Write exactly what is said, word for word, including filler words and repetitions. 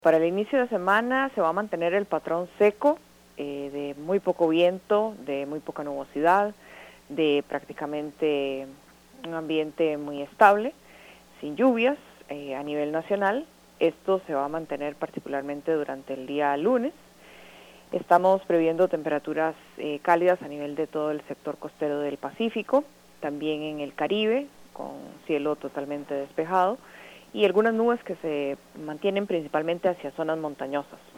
Para el inicio de semana se va a mantener el patrón seco, eh, de muy poco viento, de muy poca nubosidad, de prácticamente un ambiente muy estable, sin lluvias eh, a nivel nacional. Esto se va a mantener particularmente durante el día lunes. Estamos previendo temperaturas eh, cálidas a nivel de todo el sector costero del Pacífico, también en el Caribe, con cielo totalmente despejado, y algunas nubes que se mantienen principalmente hacia zonas montañosas.